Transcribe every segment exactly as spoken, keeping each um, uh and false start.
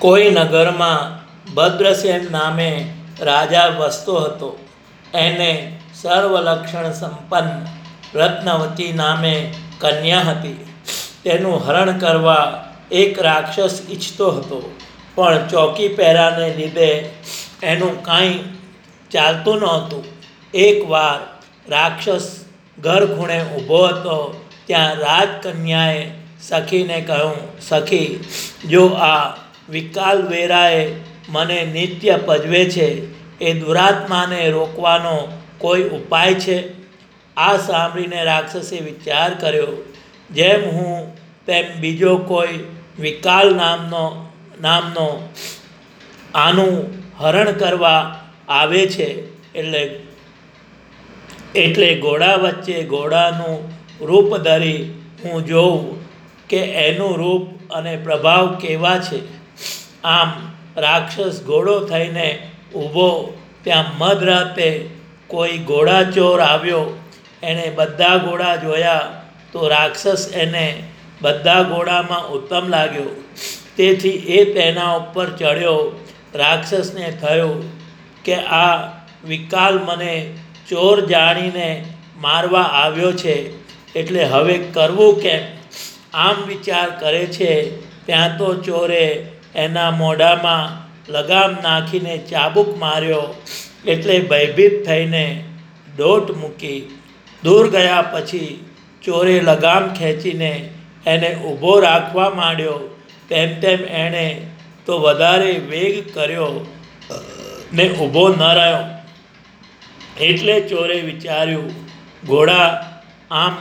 કોઈ નગરમાં ભદ્રસેન નામે રાજા વસતો હતો. એને સર્વલક્ષણ સંપન્ન રત્નવતી નામે કન્યા હતી. તેનું હરણ કરવા એક રાક્ષસ ઈચ્છતો હતો, પણ ચોકી પહેરાને લીધે એનું કાંઈ ચાલતું નહોતું. એકવાર રાક્ષસ ઘર ખૂણે ઊભો હતો. ત્યાં રાજકન્યાએ સખીને કહ્યું, સખી, જો આ વિકાલ વેરાએ મને નિત્ય પજવે છે, એ દુરાત્માને રોકવાનો કોઈ ઉપાય છે? આ સાંભળીને રાક્ષસે વિચાર કર્યો, જેમ હું તેમ બીજો કોઈ વિકાલ નામનો નામનો આનું હરણ કરવા આવે છે, એટલે એટલે ઘોડા વચ્ચે ઘોડાનું રૂપ ધરી હું જોઉં કે એનું રૂપ અને પ્રભાવ કેવા છે. આમ રાક્ષસ ઘોડો થઈને ઊભો. ત્યાં મધરાતે કોઈ ઘોડાચોર આવ્યો. એણે બધા ઘોડા જોયા તો રાક્ષસ એને બધા ઘોડામાં ઉત્તમ લાગ્યો. તેથી એ તેના ઉપર ચડ્યો. રાક્ષસને થયું કે આ વિકાલ મને ચોર જાણીને મારવા આવ્યો છે, એટલે હવે કરવું કેમ? આમ વિચાર કરે છે ત્યાં તો ચોરે એના મોઢામાં લગામ નાખીને ચાબુક માર્યો. એટલે ભયભીત થઈને દોટ મૂકી. દૂર ગયા પછી ચોરે લગામ ખેંચીને એને ઊભો રાખવા માંડ્યો. તેમ તેમ એણે તો વધારે વેગ કર્યો ને ઊભો ન રહ્યો. એટલે ચોરે વિચાર્યું, ઘોડા આમ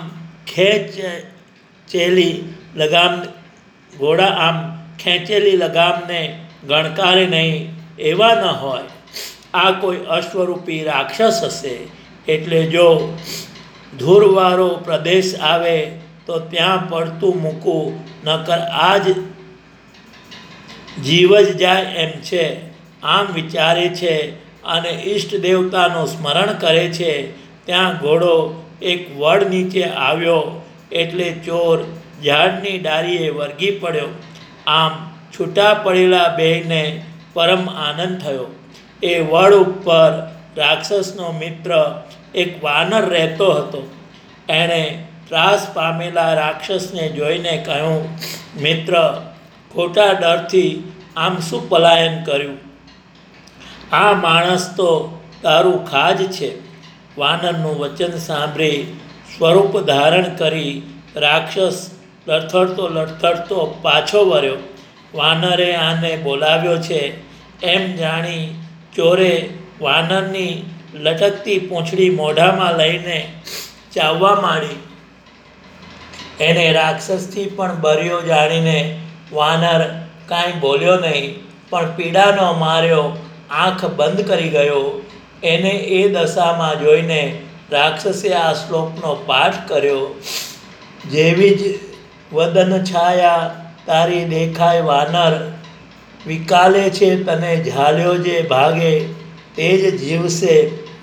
ખેંચેલી લગામ ઘોડા આમ ખેંચેલી લગામને ગણકારે નહીં, એવા ન હોય. આ કોઈ અશ્વરૂપી રાક્ષસ હશે. એટલે જો ધૂળવાળો પ્રદેશ આવે તો ત્યાં પડતું મૂકું, નકર આ જ જીવ જ જાય એમ છે. આમ વિચારે છે અને ઈષ્ટ દેવતાનું સ્મરણ કરે છે. ત્યાં ઘોડો એક વડ નીચે આવ્યો. એટલે ચોર ઝાડની ડાળીએ વળગી પડ્યો. આમ છૂટા પડેલા બેયને પરમ આનંદ થયો. એ વડ ઉપર રાક્ષસનો મિત્ર એક વાનર રહેતો હતો. એણે ત્રાસ પામેલા રાક્ષસને જોઈને કહ્યું, મિત્ર, ખોટા ડરથી આમ શું પલાયન કર્યું? આ માણસ તો તારું ખાજ છે. વાનરનું વચન સાંભળી સ્વરૂપ ધારણ કરી રાક્ષસ લડથડતો લડથડતો પાછો વળ્યો. વાનરે આને બોલાવ્યો છે એમ જાણી ચોરે વાનરની લટકતી પૂંછડી મોઢામાં લઈને ચાવવા માંડી. એને રાક્ષસથી પણ બર્યો જાણીને વાનર કાંઈ બોલ્યો નહીં, પણ પીડાનો માર્યો આંખ બંધ કરી ગયો. એને એ દશામાં જોઈને રાક્ષસે આ શ્લોકનો પાઠ કર્યો. જેવી જ વદન છાયા તારી દેખાય વાનર, વિકાલે છે તને ઝાલ્યો જે ભાગે, તે જ જીવશે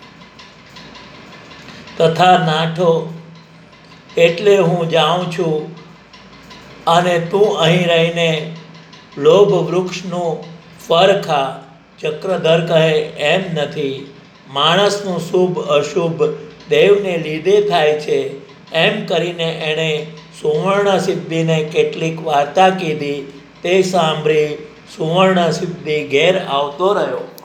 તથા નાઠો. એટલે હું જાઉં છું અને તું અહીં રહીને લોભ વૃક્ષનું ફળ ખા. ચક્રધર કહે, એમ નથી. માણસનું શુભ અશુભ દેવને લીધે થાય છે. એમ કરીને એણે સુવર્ણ સિદ્ધિને કેટલીક વાર્તા કીધી. તે સાંભળી સુવર્ણ સિદ્ધિ ઘેર આવતો રહ્યો.